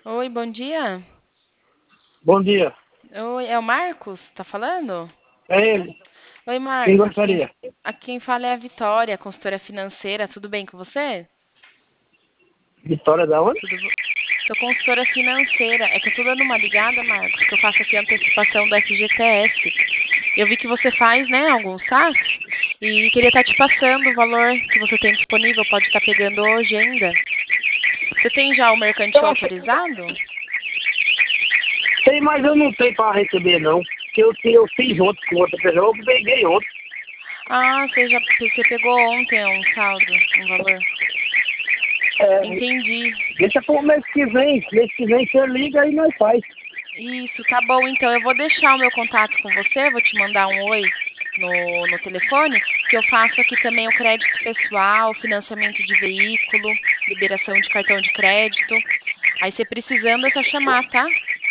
Oi, bom dia. Bom dia. Oi, é o Marcos? Tá falando? É ele. Oi, Quem Marcos. gostaria? Aqui quem fala é a Vitória, consultora financeira. Tudo bem com você? Vitória da onde? Sou consultora financeira. É que eu tô dando uma ligada, Marcos, que eu faço aqui a antecipação do FGTS. Eu vi que você faz, né, alguns saques e queria estar te passando o valor que você tem disponível. Pode estar pegando hoje ainda. Você tem já o Eu mercantil acho autorizado? que tem, mas eu não tenho para receber, não. Porque eu fiz ontem com outra pessoa, eu peguei ontem. Ah, você pegou ontem um saldo, um valor. É, Entendi. deixa para o mês que vem. Mês que vem você liga e nós faz. Isso, tá bom. Então, eu vou deixar o meu contato com você, vou te mandar um oi no telefone, que eu faço aqui também o crédito pessoal, financiamento de veículo, liberação de cartão de crédito. Aí, você precisando, é só chamar, tá?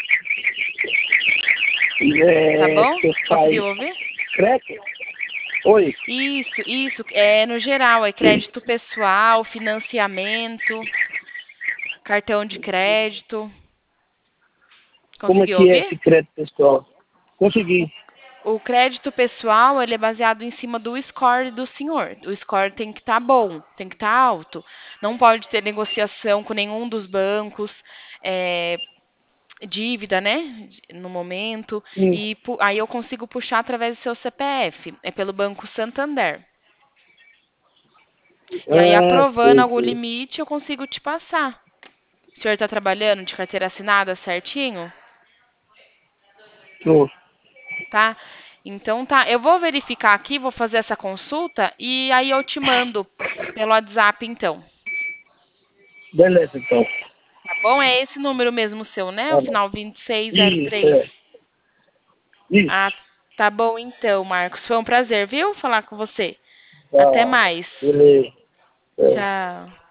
Tá bom? Você faz Conseguiu ouvir? crédito? Oi. Isso. É no geral, é crédito pessoal, financiamento, cartão de crédito. Como é Conseguiu que é ouvir? esse crédito pessoal? O, Consegui. o crédito pessoal, ele é baseado em cima do score do senhor. O score tem que estar bom, tem que estar alto. Não pode ter negociação com nenhum dos bancos, é, dívida, né? No momento. Sim. E aí eu consigo puxar através do seu CPF. É pelo Banco Santander. E aí, Ah, aprovando sei, algum sei. limite, eu consigo te passar. O senhor está trabalhando de carteira assinada certinho? Tô. Tá? Então tá, eu vou verificar aqui, vou fazer essa consulta e aí eu te mando pelo WhatsApp então. Beleza, então. Tá bom? É esse número mesmo seu, né? O Tá bom. final 2603. Isso, é. Ah, Isso. tá bom então, Marcos. Foi um prazer, viu? Falar com você. Até Tá. mais. Beleza. É. Tchau.